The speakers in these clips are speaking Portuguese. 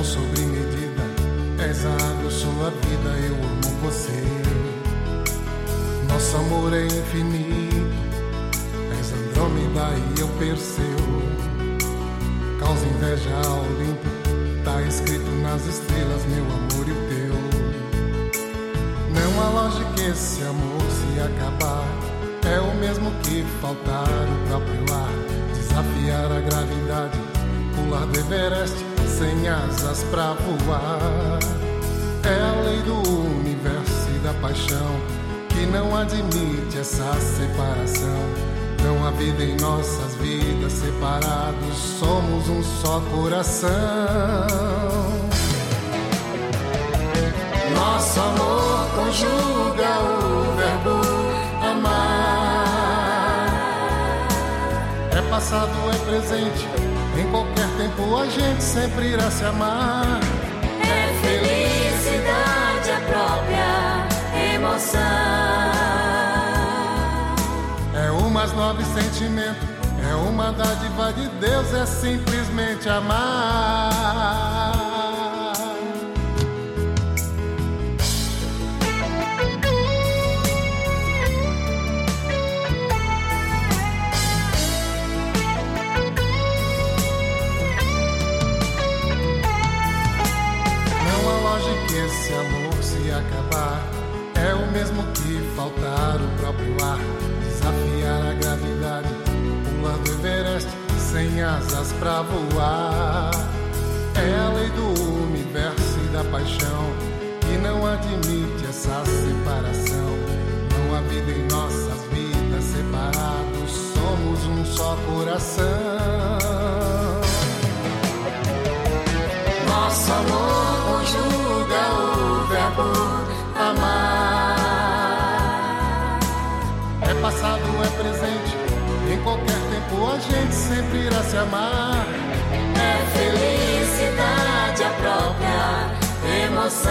sobre medida, és a água, sua vida, eu amo você. Nosso amor é infinito, és Andrômeda e eu Perseu. Causa inveja ao Olimpo, tá escrito nas estrelas, meu amor e o teu. Não há lógica esse amor se acabar, é o mesmo que faltar o próprio ar. Desafiar a gravidade, pular do Everest sem asas pra voar. É a lei do universo e da paixão que não admite essa separação. Não há vida em nossas vidas, separados somos um só coração. Nosso amor conjuga o verbo amar. É passado, é presente, em qualquer tempo a gente sempre irá se amar. É felicidade a própria emoção. É o mais nobre sentimento, é uma dádiva de Deus, é simplesmente amar. Não há lógica esse amor se acabar, é o mesmo que faltar o próprio ar. Desafiar a gravidade, pular do Everest sem asas pra voar. É a lei do universo e da paixão que não admite essa separação. Não há vida em nossas vidas, separados somos um só coração. Nosso amor conjuga o verbo amar. É passado, é presente, em qualquer tempo a gente sempre irá se amar. É felicidade a própria emoção.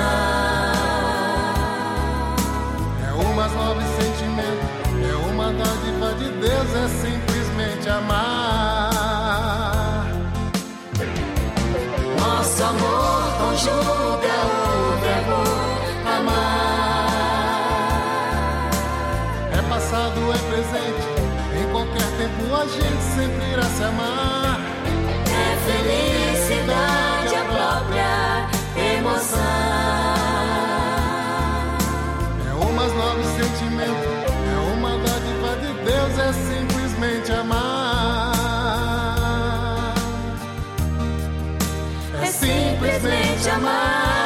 É o mais nobre sentimento, é uma dádiva de Deus, é simplesmente amar. Nosso amor conjuga o verbo amar. É passado, é presente, em qualquer tempo a gente sempre irá se amar. É felicidade a própria emoção. É o mais nobre sentimento, é uma dádiva de Deus, é simplesmente amar. É simplesmente amar.